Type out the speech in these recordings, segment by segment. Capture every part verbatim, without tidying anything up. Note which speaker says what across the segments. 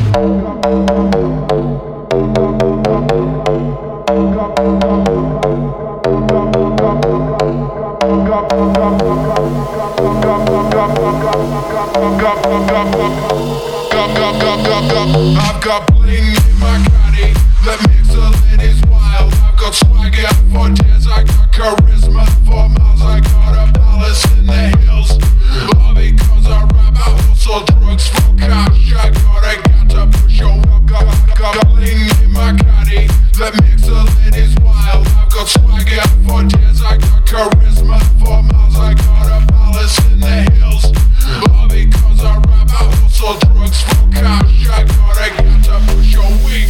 Speaker 1: I've got bling in my caddy that makes the ladies wild. I've got swagger for days, I got charisma for miles. I got a palace in the hills, all because I rap. I hustle drugs for cash. I gotta get to push your up. Got, got bling in my caddy that makes the ladies wild. I've got swagger for days, I got charisma for miles. I got a palace in the hills, all because I rap. I hustle drugs for cash. I gotta get to push your wing.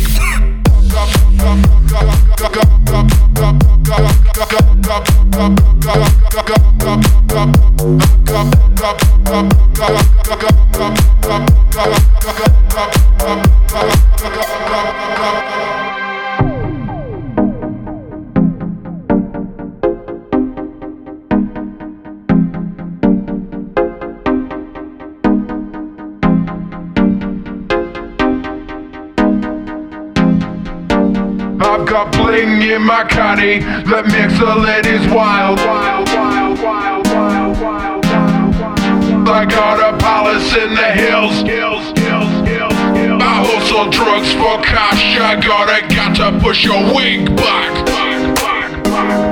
Speaker 1: I've got bling in my caddy that makes the ladies wild. Wild, wild, wild, wild, wild, wild. I got a palace in the hills. Hills, hills, hills, hills. I hustle drugs for cash. I gotta got to push your wig back. Back, back, back,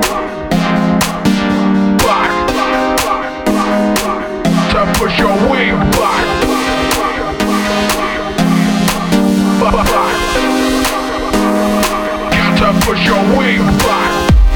Speaker 1: back, back, back. To push your wig back. Back, back. To push your wing back.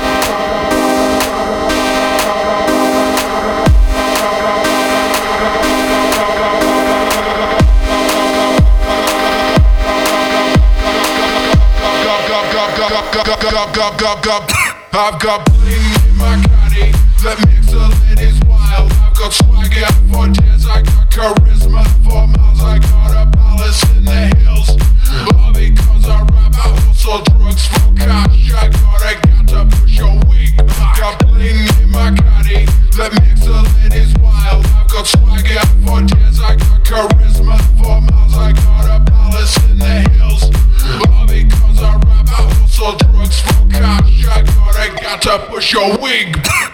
Speaker 1: I've got bling in my caddy that makes the ladies wild. I've got swagger for days, I got charisma for miles. I got a palace in the hills, all because I rap. I hustle drugs for cash. I gotta get to push your wing back. Got bling in my caddy that makes the ladies wild. I've got swagger for days, I got charisma for miles. I got a palace in the hills, all because I rap. I hustle drugs for cash. I gotta get to push your wing back.